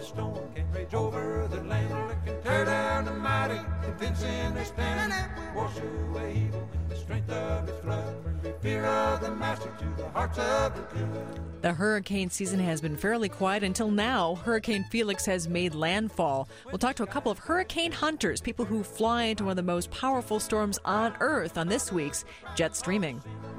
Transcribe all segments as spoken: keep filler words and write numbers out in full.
storm can rage over the land. It can tear down the mighty, convince in their span, and it will wash away evil in the strength of its flood. Bring the fear of the master to the hearts of the good. The hurricane season has been fairly quiet until now. Hurricane Felix has made landfall. We'll talk to a couple of hurricane hunters, people who fly into one of the most powerful storms on Earth, on this week's Jet Streaming.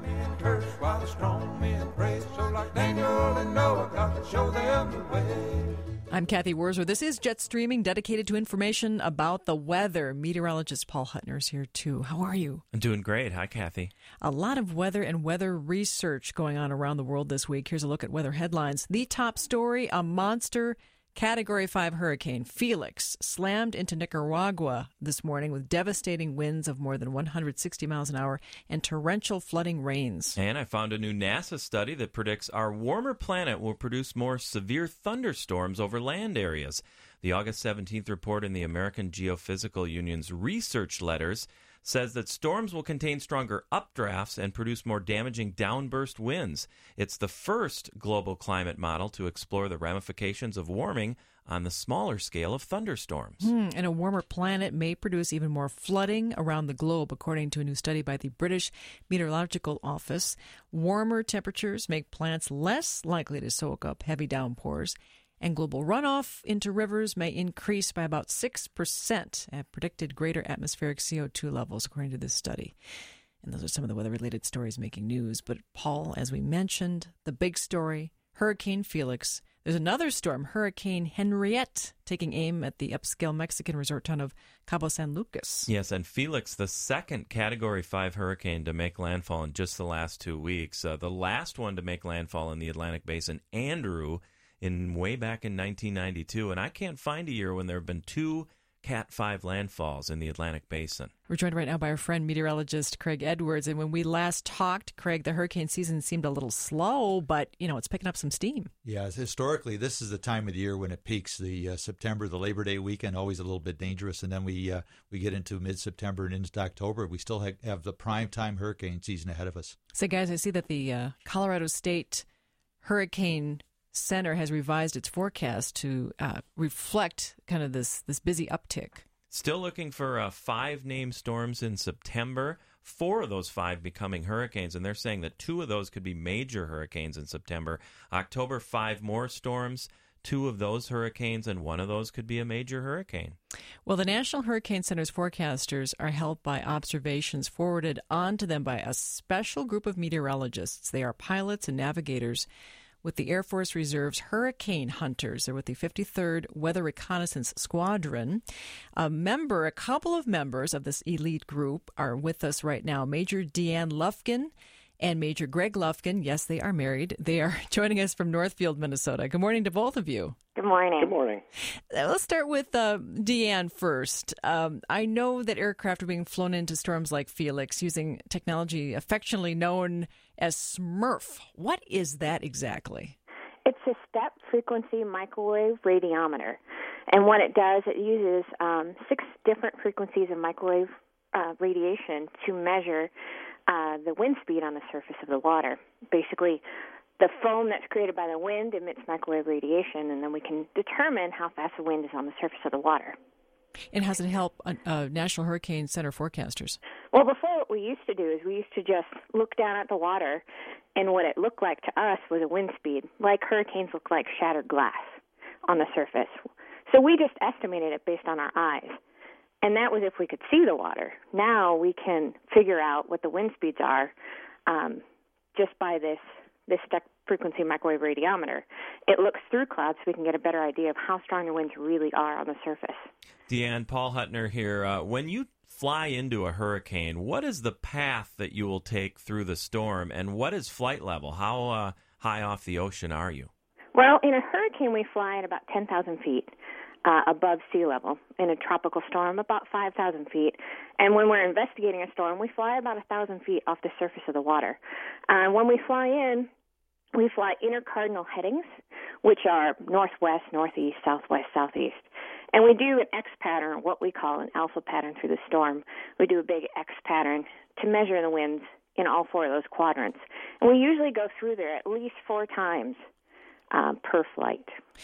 While the strong men praise, so like Daniel and Noah, God will show them the way. I'm Kathy Worzer. This is Jet Streaming, dedicated to information about the weather. Meteorologist Paul Huttner is here, too. How are you? I'm doing great. Hi, Kathy. A lot of weather and weather research going on around the world this week. Here's a look at weather headlines. The top story, a monster Category five hurricane, Felix, slammed into Nicaragua this morning with devastating winds of more than one hundred sixty miles an hour and torrential flooding rains. And I found a new NASA study that predicts our warmer planet will produce more severe thunderstorms over land areas. The August seventeenth report in the American Geophysical Union's research letters says that storms will contain stronger updrafts and produce more damaging downburst winds. It's the first global climate model to explore the ramifications of warming on the smaller scale of thunderstorms. Hmm, and a warmer planet may produce even more flooding around the globe, according to a new study by the British Meteorological Office. Warmer temperatures make plants less likely to soak up heavy downpours, and global runoff into rivers may increase by about six percent at predicted greater atmospheric C O two levels, according to this study. And those are some of the weather-related stories making news. But, Paul, as we mentioned, the big story, Hurricane Felix. There's another storm, Hurricane Henriette, taking aim at the upscale Mexican resort town of Cabo San Lucas. Yes, and Felix, the second Category five hurricane to make landfall in just the last two weeks. Uh, the last one to make landfall in the Atlantic Basin, Andrew, in way back in nineteen ninety-two, and I can't find a year when there have been two Cat five landfalls in the Atlantic Basin. We're joined right now by our friend meteorologist Craig Edwards, and when we last talked, Craig, the hurricane season seemed a little slow, but, you know, it's picking up some steam. Yeah, historically, this is the time of the year when it peaks. The uh, September, the Labor Day weekend, always a little bit dangerous, and then we uh, we get into mid-September and into October. We still ha- have the prime time hurricane season ahead of us. So, guys, I see that the uh, Colorado State Hurricane Center has revised its forecast to uh, reflect kind of this, this busy uptick. Still looking for uh, five named storms in September, four of those five becoming hurricanes, and they're saying that two of those could be major hurricanes in September. October, five more storms, two of those hurricanes, and one of those could be a major hurricane. Well, the National Hurricane Center's forecasters are helped by observations forwarded on to them by a special group of meteorologists. They are pilots and navigators with the Air Force Reserve's Hurricane Hunters. They're with the fifty-third Weather Reconnaissance Squadron. A member, a couple of members of this elite group are with us right now. Major Deanne Lufkin and Major Greg Lufkin. Yes, they are married. They are joining us from Northfield, Minnesota. Good morning to both of you. Good morning. Good morning. Let's start with uh, Deanne first. Um, I know that aircraft are being flown into storms like Felix using technology affectionately known as SMURF. What is that exactly? It's a step frequency microwave radiometer. And what it does, it uses um, six different frequencies of microwave uh, radiation to measure uh, the wind speed on the surface of the water. Basically, the foam that's created by the wind emits microwave radiation, and then we can determine how fast the wind is on the surface of the water. And how does it help uh, uh, National Hurricane Center forecasters? Well, before what we used to do is we used to just look down at the water, and what it looked like to us was a wind speed, like hurricanes look like shattered glass on the surface. So we just estimated it based on our eyes. And that was if we could see the water. Now we can figure out what the wind speeds are um, just by this this step frequency microwave radiometer. It looks through clouds so we can get a better idea of how strong the winds really are on the surface. Deanne, Paul Huttner here. Uh, when you fly into a hurricane, what is the path that you will take through the storm, and what is flight level? How uh, high off the ocean are you? Well, in a hurricane, we fly at about ten thousand feet. Uh, above sea level. In a tropical storm, about five thousand feet. And when we're investigating a storm, we fly about one thousand feet off the surface of the water. Uh, when we fly in, we fly intercardinal headings, which are northwest, northeast, southwest, southeast. And we do an X pattern, what we call an alpha pattern through the storm. We do a big X pattern to measure the winds in all four of those quadrants. And we usually go through there at least four times um, per flight.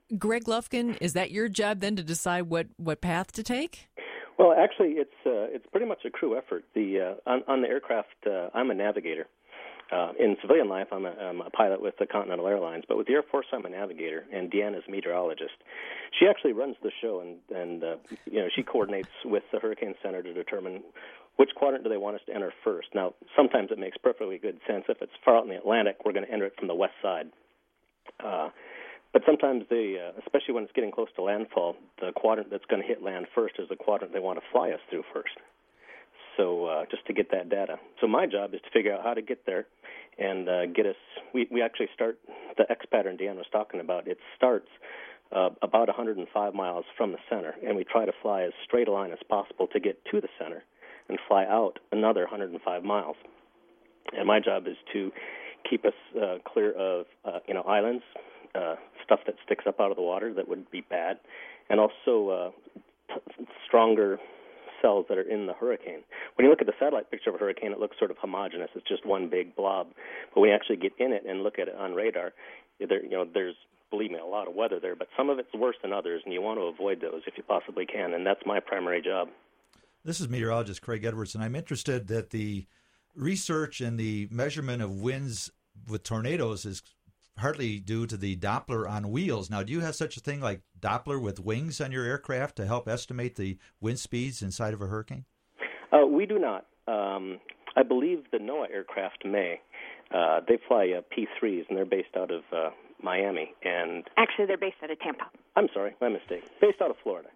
Greg Lufkin, is that your job then to decide what, what path to take? Well, actually, it's uh, it's pretty much a crew effort. The uh, on, on the aircraft, uh, I'm a navigator. Uh, in civilian life, I'm a, I'm a pilot with the Continental Airlines, but with the Air Force, I'm a navigator, and Deanna's a meteorologist. She actually runs the show, and, and uh, you know, she coordinates with the Hurricane Center to determine which quadrant do they want us to enter first. Now, sometimes it makes perfectly good sense. If it's far out in the Atlantic, we're going to enter it from the west side. Uh, but sometimes they, uh, especially when it's getting close to landfall, the quadrant that's going to hit land first is the quadrant they want to fly us through first. So uh, just to get that data. So my job is to figure out how to get there and uh, get us, we, we actually start, the X pattern Dan was talking about, it starts uh, about one hundred five miles from the center, and we try to fly as straight a line as possible to get to the center and fly out another one hundred five miles. And my job is to keep us uh, clear of, uh, you know, islands, uh, stuff that sticks up out of the water that would be bad, and also uh, t- stronger cells that are in the hurricane. When you look at the satellite picture of a hurricane, it looks sort of homogeneous. It's just one big blob. But when you actually get in it and look at it on radar, there, you know, there's, believe me, a lot of weather there, but some of it's worse than others, and you want to avoid those if you possibly can, and that's my primary job. This is meteorologist Craig Edwards, and I'm interested that the research and the measurement of winds with tornadoes is partly due to the Doppler on wheels. Now, do you have such a thing like Doppler with wings on your aircraft to help estimate the wind speeds inside of a hurricane? Uh, we do not. Um, I believe the NOAA aircraft may. Uh, they fly uh, P threes, and they're based out of uh, Miami. And actually, they're based out of Tampa. I'm sorry, my mistake. Based out of Florida.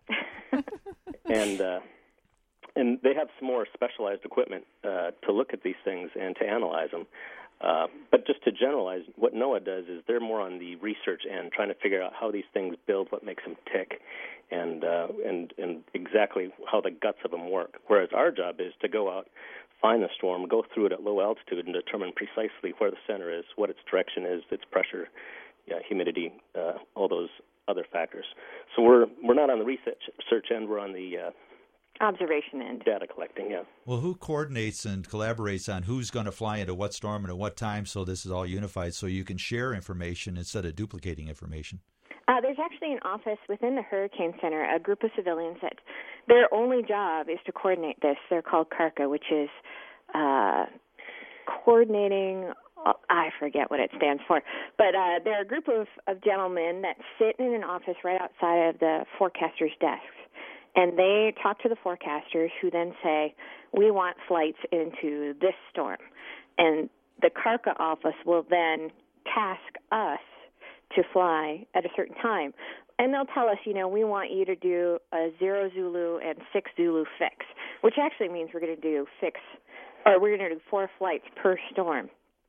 and uh, and they have some more specialized equipment uh, to look at these things and to analyze them. Uh, but just to generalize, what NOAA does is they're more on the research end, trying to figure out how these things build, what makes them tick, and uh, and and exactly how the guts of them work. Whereas our job is to go out, find the storm, go through it at low altitude, and determine precisely where the center is, what its direction is, its pressure, yeah, humidity, uh, all those other factors. So we're we're not on the research search end. We're on the uh, observation end. Data collecting, yeah. Well, who coordinates and collaborates on who's going to fly into what storm and at what time, so this is all unified so you can share information instead of duplicating information? Uh, there's actually an office within the Hurricane Center, a group of civilians that their only job is to coordinate this. They're called CARCA, which is uh, coordinating, uh, I forget what it stands for, but uh, they're a group of, of gentlemen that sit in an office right outside of the forecaster's desks. And they talk to the forecasters, who then say, we want flights into this storm. And the CARCA office will then task us to fly at a certain time. And they'll tell us, you know, we want you to do a zero Zulu and six Zulu fix, which actually means we're going to do six, or we're going to do four flights per storm,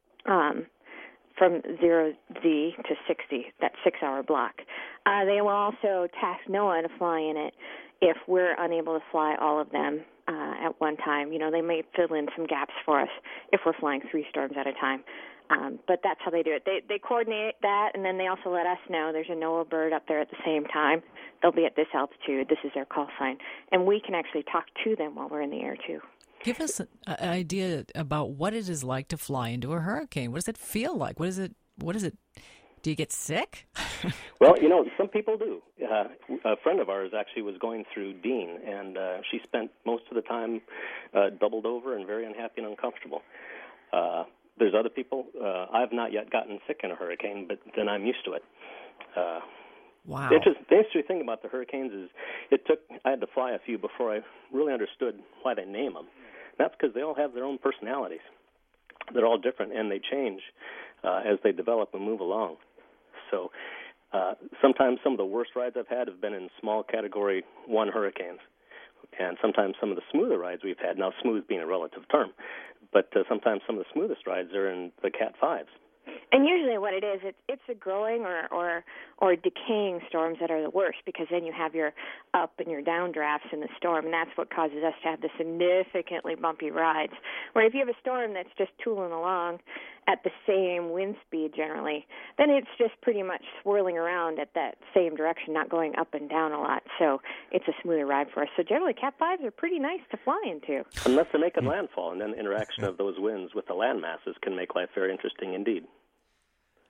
um, from zero Z to sixty, that six-hour block. Uh, they will also task NOAA to fly in it if we're unable to fly all of them uh, at one time. You know, they may fill in some gaps for us if we're flying three storms at a time. Um, but that's how they do it. They they coordinate that, and then they also let us know there's a NOAA bird up there at the same time. They'll be at this altitude. This is their call sign. And we can actually talk to them while we're in the air, too. Give us an idea about what it is like to fly into a hurricane. What does it feel like? What is it? What is it? Do you get sick? Well, you know, some people do. Uh, a friend of ours actually was going through Dean, and uh, she spent most of the time uh, doubled over and very unhappy and uncomfortable. Uh, there's other people. Uh, I've not yet gotten sick in a hurricane, but then I'm used to it. Uh, wow. The interesting, the interesting thing about the hurricanes is it took, I had to fly a few before I really understood why they name them. And that's because they all have their own personalities. They're all different, and they change uh, as they develop and move along. So uh, sometimes some of the worst rides I've had have been in small Category one hurricanes, and sometimes some of the smoother rides we've had, now smooth being a relative term, but uh, sometimes some of the smoothest rides are in the Cat fives. And usually what it is, it's, it's the growing or, or or decaying storms that are the worst, because then you have your up and your down drafts in the storm, and that's what causes us to have the significantly bumpy rides. Where if you have a storm that's just tooling along at the same wind speed generally, then it's just pretty much swirling around at that same direction, not going up and down a lot. So it's a smoother ride for us. So generally Cat fives are pretty nice to fly into. Unless they're making landfall, and then the interaction of those winds with the land masses can make life very interesting indeed.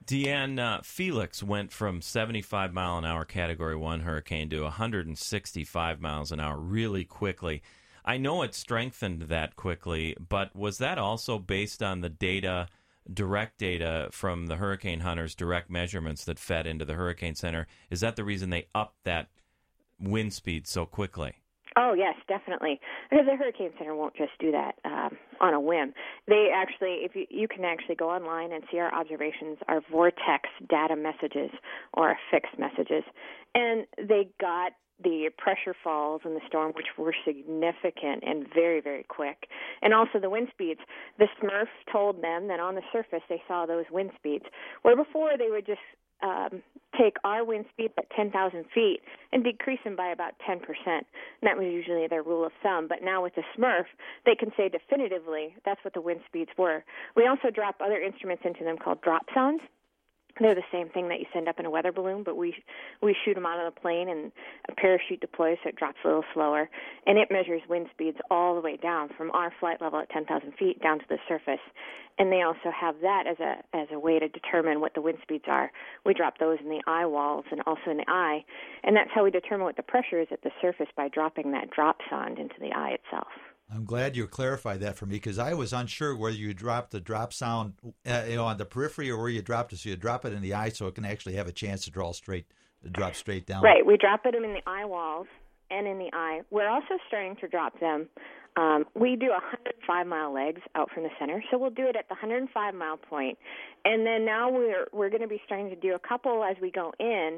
Deanne, uh, Felix went from seventy-five mile an hour Category one hurricane to one hundred sixty-five miles an hour really quickly. I know it strengthened that quickly, but was that also based on the data, direct data from the hurricane hunters, direct measurements that fed into the Hurricane Center? Is that the reason they upped that wind speed so quickly? Oh, yes, definitely. Because the Hurricane Center won't just do that um, on a whim. They actually, if you, you can actually go online and see our observations, our vortex data messages or our fixed messages. And they got the pressure falls in the storm, which were significant and very, very quick. And also the wind speeds. The Smurf told them that on the surface they saw those wind speeds, where before they would just Um, take our wind speed at ten thousand feet and decrease them by about ten percent. And that was usually their rule of thumb. But now with the Smurf, they can say definitively that's what the wind speeds were. We also drop other instruments into them called drop zones. They're the same thing that you send up in a weather balloon, but we we shoot them out of the plane, and a parachute deploys, so it drops a little slower. And it measures wind speeds all the way down from our flight level at ten thousand feet down to the surface. And they also have that as a as a way to determine what the wind speeds are. We drop those in the eye walls and also in the eye, and that's how we determine what the pressure is at the surface, by dropping that drop sonde into the eye itself. I'm glad you clarified that for me, because I was unsure whether you dropped the drop sound uh, you know, on the periphery or where you dropped it. So you drop it in the eye so it can actually have a chance to draw straight, drop straight down. Right. We drop it in the eye walls and in the eye. We're also starting to drop them. Um, we do one hundred five mile legs out from the center, so we'll do it at the one hundred five mile point. And then now we're we're going to be starting to do a couple as we go in.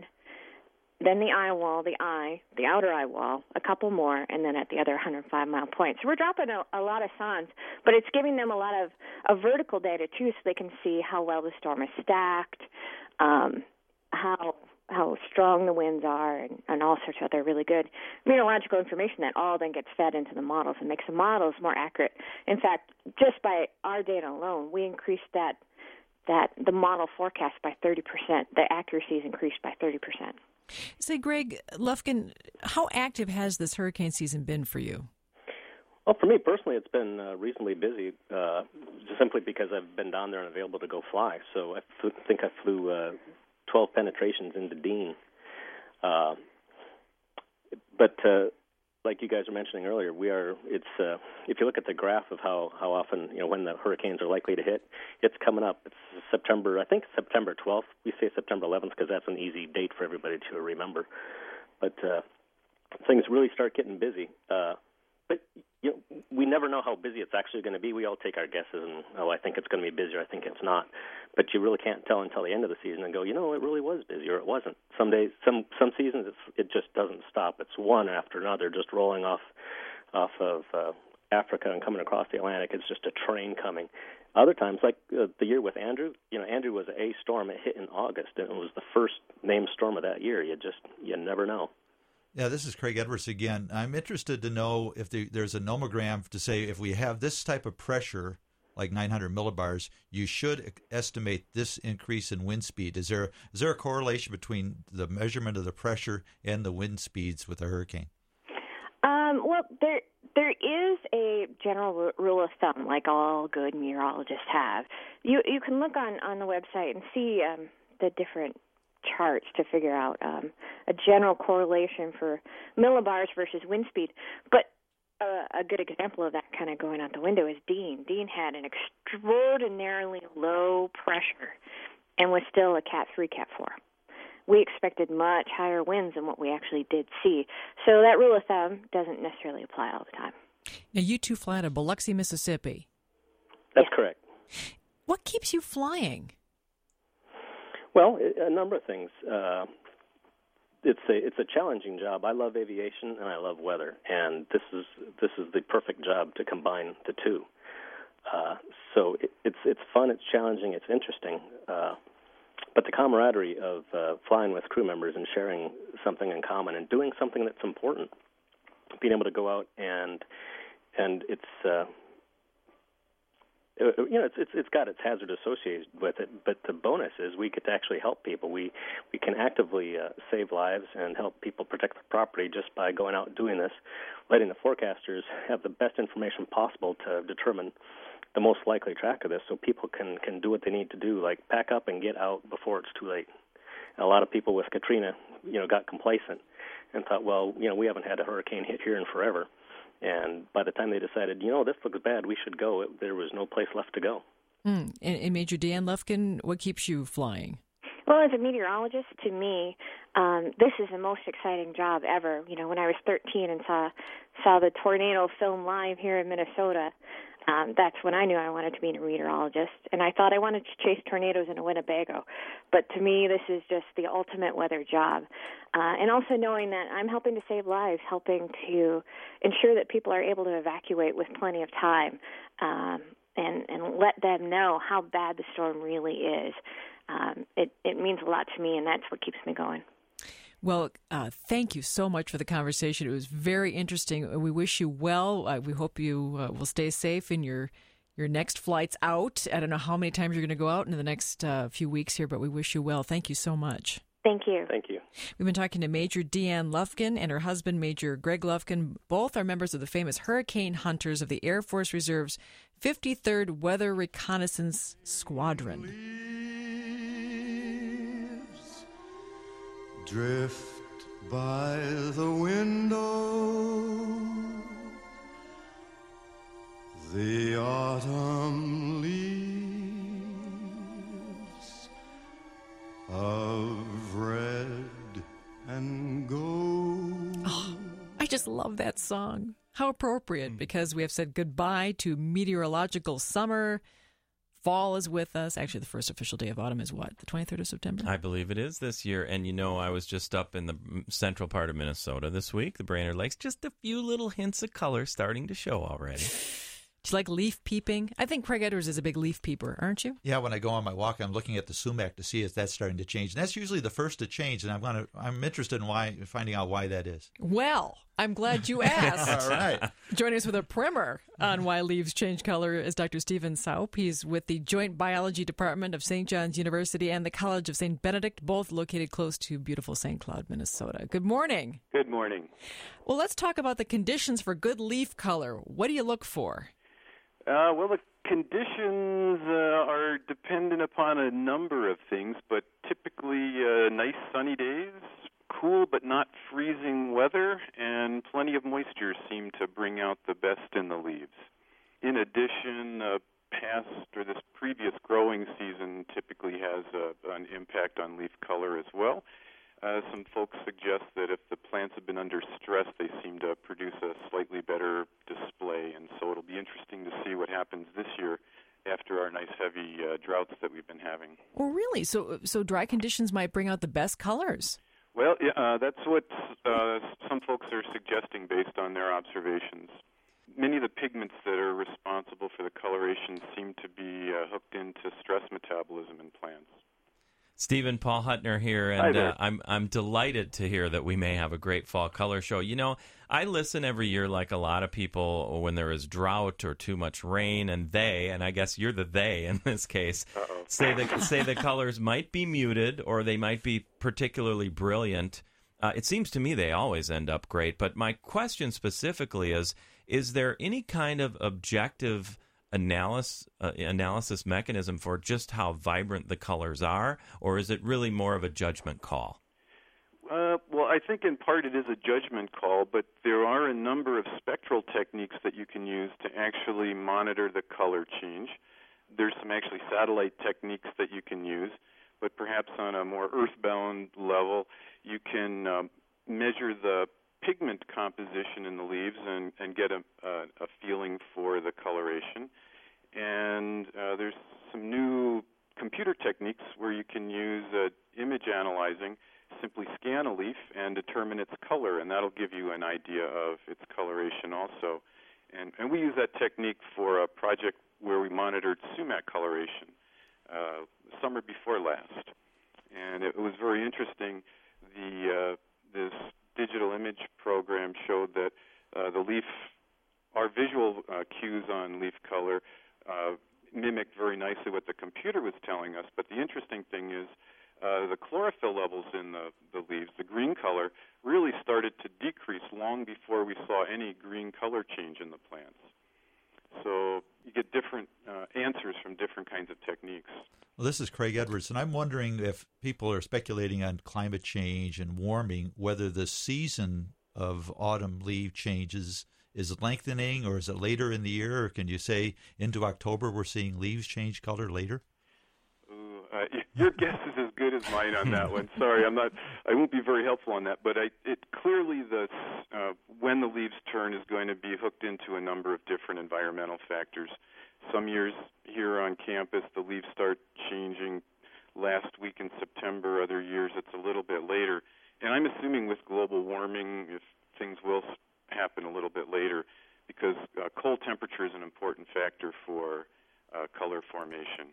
Then the eye wall, the eye, the outer eye wall, a couple more, and then at the other one hundred five mile point. So we're dropping a, a lot of sondes, but it's giving them a lot of, of vertical data, too, so they can see how well the storm is stacked, um, how how strong the winds are, and, and all sorts of other really good meteorological information that all then gets fed into the models and makes the models more accurate. In fact, just by our data alone, we increased that, that the model forecast by thirty percent. The accuracy is increased by thirty percent. Say, Greg Lufkin, how active has this hurricane season been for you? Well, for me personally, it's been uh, reasonably busy, uh, just simply because I've been down there and available to go fly. So I flew, think I flew uh, twelve penetrations into Dean. Uh, but uh, like you guys were mentioning earlier, we are. It's uh, if you look at the graph of how, how often, you know, when the hurricanes are likely to hit, it's coming up. It's September, I think September twelfth. We say September eleventh because that's an easy date for everybody to remember. But uh, things really start getting busy. Uh, but you know, we never know how busy it's actually going to be. We all take our guesses and, oh, I think it's going to be busy, or I think it's not. But you really can't tell until the end of the season and go, you know, it really was busy, or it wasn't. Some days, some some seasons, it's, it just doesn't stop. It's one after another, just rolling off off of uh, Africa and coming across the Atlantic. It's just a train coming. Other times, like uh, the year with Andrew, you know, Andrew was a storm. It hit in August, and it was the first named storm of that year. You just, you never know. Yeah, this is Craig Edwards again. I'm interested to know if the, there's a nomogram to say if we have this type of pressure, like nine hundred millibars, you should estimate this increase in wind speed. Is there is there a correlation between the measurement of the pressure and the wind speeds with a hurricane? Um, well, there there is a general rule of thumb, like all good meteorologists have. You you can look on, on the website and see um, the different charts to figure out um, a general correlation for millibars versus wind speed. But uh, a good example of that kind of going out the window is Dean. Dean had an extraordinarily low pressure and was still a Cat three, Cat four. We expected much higher winds than what we actually did see. So that rule of thumb doesn't necessarily apply all the time. Now, you two fly to Biloxi, Mississippi. That's Yes. correct. What keeps you flying? Well, a number of things. Uh, it's a it's a challenging job. I love aviation and I love weather, and this is this is the perfect job to combine the two. Uh, so it, it's it's fun, it's challenging, it's interesting. Uh, but the camaraderie of uh, flying with crew members and sharing something in common and doing something that's important, being able to go out and and it's. Uh, You know, it's, it's it's got its hazard associated with it, but the bonus is we get to actually help people. We we can actively uh, save lives and help people protect their property just by going out and doing this, letting the forecasters have the best information possible to determine the most likely track of this, so people can can do what they need to do, like pack up and get out before it's too late. A lot of people with Katrina, you know, got complacent and thought, well, you know, we haven't had a hurricane hit here in forever. And by the time they decided, you know, this looks bad, we should go, it, there was no place left to go. Mm. And, and Major Deanne Lufkin, what keeps you flying? Well, as a meteorologist, to me, um, this is the most exciting job ever. You know, when I was thirteen and saw saw the tornado film live here in Minnesota, um, that's when I knew I wanted to be a meteorologist. And I thought I wanted to chase tornadoes in a Winnebago. But to me, this is just the ultimate weather job. Uh, and also knowing that I'm helping to save lives, helping to ensure that people are able to evacuate with plenty of time, um, and, and let them know how bad the storm really is. Um, it, it means a lot to me, and that's what keeps me going. Well, uh, thank you so much for the conversation. It was very interesting. We wish you well. Uh, we hope you uh, will stay safe in your your next flights out. I don't know how many times you're going to go out in the next uh, few weeks here, but we wish you well. Thank you so much. Thank you. Thank you. We've been talking to Major Deanne Lufkin and her husband, Major Greg Lufkin. Both are members of the famous hurricane hunters of the Air Force Reserve's fifty-third Weather Reconnaissance Squadron. Drift by the window, the autumn leaves of red and gold. Oh, I just love that song. How appropriate, because we have said goodbye to meteorological summer. Fall is with us. Actually, the first official day of autumn is what? The twenty-third of September? I believe it is this year. And, you know, I was just up in the central part of Minnesota this week, the Brainerd Lakes. Just a few little hints of color starting to show already. Do you like leaf peeping? I think Craig Edwards is a big leaf peeper, aren't you? Yeah, when I go on my walk, I'm looking at the sumac to see if that's starting to change. And that's usually the first to change, and I'm gonna, I'm interested in why, finding out why that is. Well, I'm glad you asked. All right. Joining us with a primer on why leaves change color is Doctor Stephen Saup. He's with the Joint Biology Department of Saint John's University and the College of Saint Benedict, both located close to beautiful Saint Cloud, Minnesota. Good morning. Good morning. Well, let's talk about the conditions for good leaf color. What do you look for? Uh, well, the conditions uh, are dependent upon a number of things, but typically uh, nice sunny days, cool but not freezing weather, and plenty of moisture seem to bring out the best in the leaves. In addition, uh, past or this previous growing season typically has a, an impact on leaf color as well. Uh, some folks suggest that if the plants have been under stress, they seem to produce a slightly better display, and so it'll be interesting to see what happens this year after our nice heavy uh, droughts that we've been having. Oh, really? So, so dry conditions might bring out the best colors? Well, yeah, uh, that's what uh, some folks are suggesting based on their observations. Many of the pigments that are responsible for the coloration seem to be uh, hooked into stress metabolism in plants. Stephen, Paul Huttner here, Hi and there. uh, I'm I'm delighted to hear that we may have a great fall color show. You know, I listen every year like a lot of people when there is drought or too much rain, and they, and I guess you're the they in this case, Uh-oh. say that say the colors might be muted or they might be particularly brilliant. Uh, it seems to me they always end up great. But my question specifically is: is there any kind of objective analysis uh, analysis mechanism for just how vibrant the colors are, or is it really more of a judgment call? Uh, well, I think in part it is a judgment call, but there are a number of spectral techniques that you can use to actually monitor the color change. There's some actually satellite techniques that you can use, but perhaps on a more earthbound level, you can um, measure the pigment composition in the leaves and, and get a, a, a feeling for the coloration. And uh, there's some new computer techniques where you can use uh, image analyzing, simply scan a leaf and determine its color, and that'll give you an idea of its coloration also. And, and we use that technique for a project where we monitored sumac coloration uh, summer before last. And it was very interesting. The uh, this digital image program showed that uh, the leaf, our visual uh, cues on leaf color uh, mimicked very nicely what the computer was telling us. But the interesting thing is uh, the chlorophyll levels in the, the leaves, the green color, really started to decrease long before we saw any green color change in the plants. So you get different uh, answers from different kinds of techniques. Well, this is Craig Edwards, and I'm wondering if people are speculating on climate change and warming, whether the season of autumn leaf changes is lengthening, or is it later in the year? Or can you say into October we're seeing leaves change color later? Ooh, uh, your guess is as good as mine on that one. Sorry, I'm not. I won't be very helpful on that. But I, it clearly the uh, when the leaves turn is going to be hooked into a number of different environmental factors. Some years here on campus, the leaves start changing last week in September. Other years, it's a little bit later. And I'm assuming with global warming, if things will happen a little bit later, because uh, cold temperature is an important factor for uh, color formation.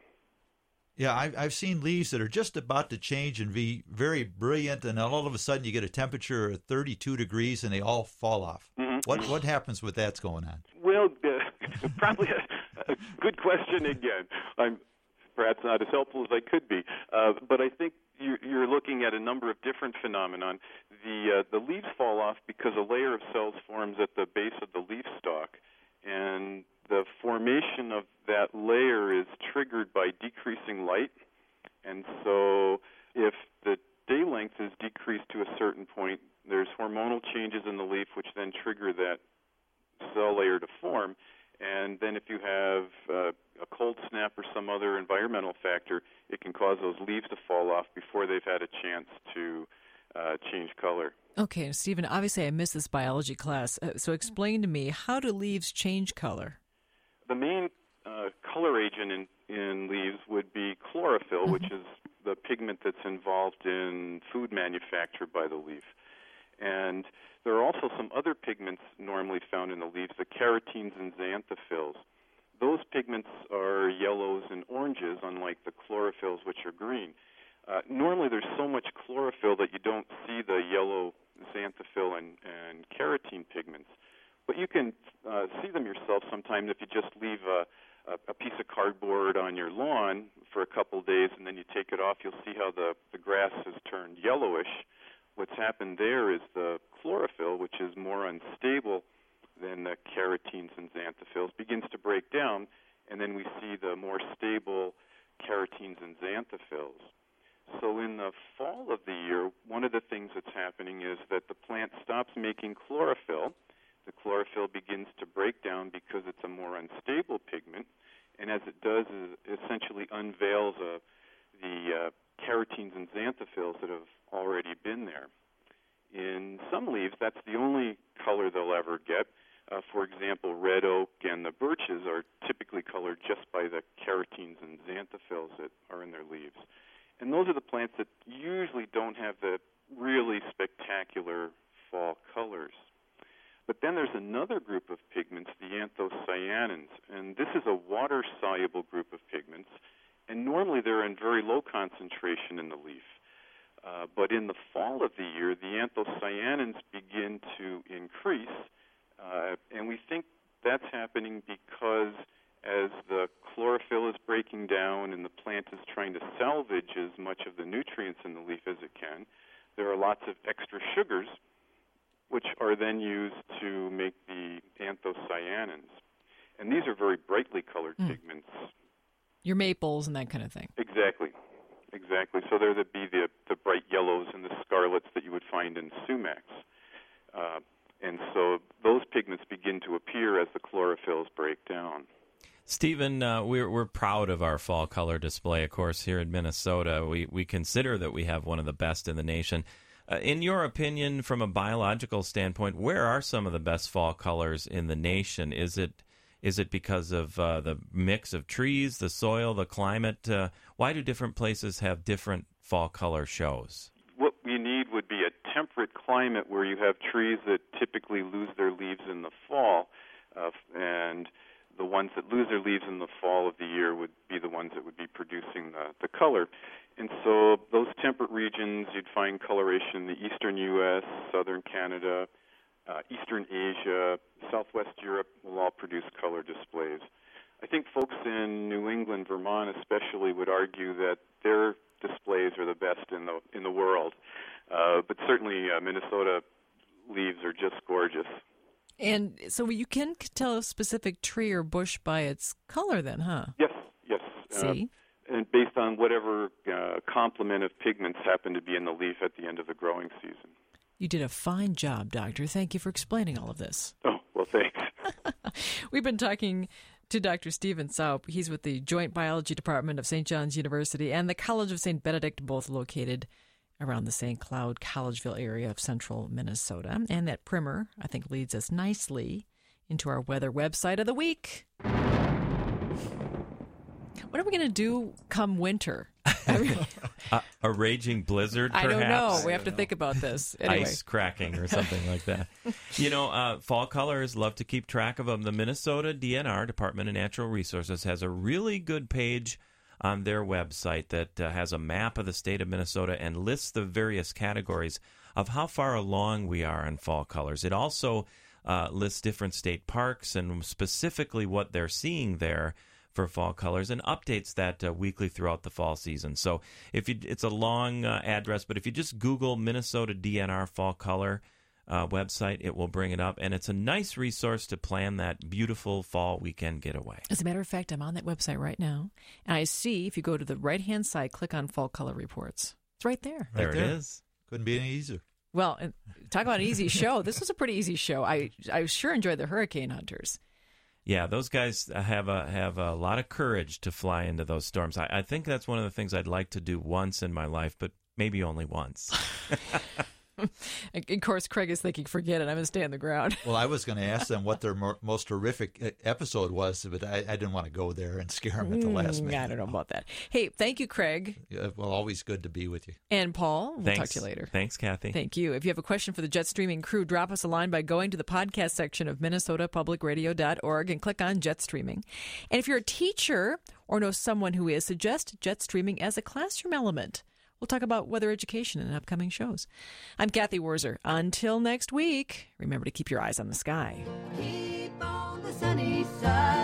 Yeah, I've, I've seen leaves that are just about to change and be very brilliant, and all of a sudden you get a temperature of thirty-two degrees and they all fall off. Mm-hmm. What what happens with that's going on? Well, uh, probably a, a good question again. I'm perhaps not as helpful as I could be, uh, but I think you're, you're looking at a number of different phenomenon. The uh, the leaves fall off because a layer of cells forms at the base of the leaf stalk, and the formation of that layer is triggered by decreasing light. And so if the day length is decreased to a certain point, there's hormonal changes in the leaf which then trigger that cell layer to form. And then if you have uh, a cold snap or some other environmental factor, it can cause those leaves to fall off before they've had a chance to uh, change color. Okay, Stephen, obviously I missed this biology class, uh, so explain to me, how do leaves change color? The main uh, color agent in, in leaves would be chlorophyll, mm-hmm. which is the pigment that's involved in food manufacture by the leaf. And there are also some other pigments normally found in the leaves, the carotenes and xanthophylls. Those pigments are yellows and oranges, unlike the chlorophylls, which are green. Uh, normally there's so much chlorophyll that you don't see the yellow xanthophyle and, and carotene pigments. But you can uh, see them yourself sometimes if you just leave a, a, a piece of cardboard on your lawn for a couple of days and then you take it off. You'll see how the, the grass has turned yellowish. What's happened there is the chlorophyll, which is more unstable than the carotenes and xanthophylls, begins to break down, and then we see the more stable carotenes and xanthophylls. So in the fall of the year, one of the things that's happening is that the plant stops making chlorophyll. The chlorophyll begins to break down because it's a more unstable pigment, and as it does, it essentially unveils uh, the uh, carotenes and xanthophylls that have already been there. In some leaves, that's the only color they'll ever get. Uh, for example, red oak and the birches are typically colored just by the carotenes and xanthophylls that are in their leaves. And those are the plants that usually don't have the really spectacular fall colors. But then there's another group of pigments, the anthocyanins, and this is a water-soluble group of pigments, and normally they're in very low concentration in the leaf. Uh, but in the fall of the year, the anthocyanins begin to increase, uh, and we think that's happening because as the chlorophyll is breaking down and the plant is trying to salvage as much of the nutrients in the leaf as it can, there are lots of extra sugars which are then used to make the anthocyanins. And these are very brightly colored mm. pigments. Your maples and that kind of thing. Exactly. Exactly. So there would be the, the bright yellows and the scarlets that you would find in sumacs. Uh, and so those pigments begin to appear as the chlorophylls break down. Stephen, uh, we're we're proud of our fall color display, of course, here in Minnesota. We we consider that we have one of the best in the nation. Uh, in your opinion, from a biological standpoint, where are some of the best fall colors in the nation? Is it is it because of uh, the mix of trees, the soil, the climate? Uh, why do different places have different fall color shows? What we need would be a temperate climate where you have trees that typically lose their leaves in the fall, uh, and the ones that lose their leaves in the fall of the year would be the ones that would be producing the, the color. And so those temperate regions, you'd find coloration in the eastern U S, southern Canada, uh, eastern Asia, southwest Europe will all produce color displays. I think folks in New England, Vermont especially, would argue that their displays are the best in the in the world. Uh, but certainly uh, Minnesota leaves are just gorgeous. And so you can tell a specific tree or bush by its color then, huh? Yes, yes. See? Uh, and based on whatever uh, complement of pigments happen to be in the leaf at the end of the growing season. You did a fine job, Doctor. Thank you for explaining all of this. Oh, well, thanks. We've been talking to Doctor Stephen Saup. He's with the Joint Biology Department of Saint John's University and the College of Saint Benedict, both located around the Saint Cloud, Collegeville area of central Minnesota. And that primer, I think, leads us nicely into our weather website of the week. What are we going to do come winter? I mean, uh, a raging blizzard, perhaps? I don't know. We have to think about this. Anyway. Ice cracking or something like that. You know, uh, fall colors, love to keep track of them. The Minnesota D N R, Department of Natural Resources, has a really good page on their website that uh, has a map of the state of Minnesota and lists the various categories of how far along we are in fall colors. It also uh, lists different state parks and specifically what they're seeing there for fall colors, and updates that uh, weekly throughout the fall season. So if you, it's a long uh, address, but if you just Google Minnesota D N R fall color uh, website, it will bring it up, and it's a nice resource to plan that beautiful fall weekend getaway. As a matter of fact, I'm on that website right now, and I see if you go to the right-hand side, click on fall color reports. It's right there. There, Right it there. is. Couldn't be any easier. Well, and talk about an easy show. This was a pretty easy show. I I sure enjoyed the hurricane hunters. Yeah, those guys have a have a lot of courage to fly into those storms. I, I think that's one of the things I'd like to do once in my life, but maybe only once. Of course, Craig is thinking, forget it, I'm going to stay on the ground. Well, I was going to ask them what their mo- most horrific episode was, but I, I didn't want to go there and scare them at the last Mm, minute. I don't know about that. Hey, thank you, Craig. Uh, well, always good to be with you. And Paul. We'll Thanks. talk to you later. Thanks, Kathy. Thank you. If you have a question for the Jet Streaming crew, drop us a line by going to the podcast section of minnesota public radio dot org and click on Jet Streaming. And if you're a teacher or know someone who is, suggest Jet Streaming as a classroom element. We'll talk about weather education in upcoming shows. I'm Kathy Wurzer. Until next week, remember to keep your eyes on the sky. Keep on the sunny side.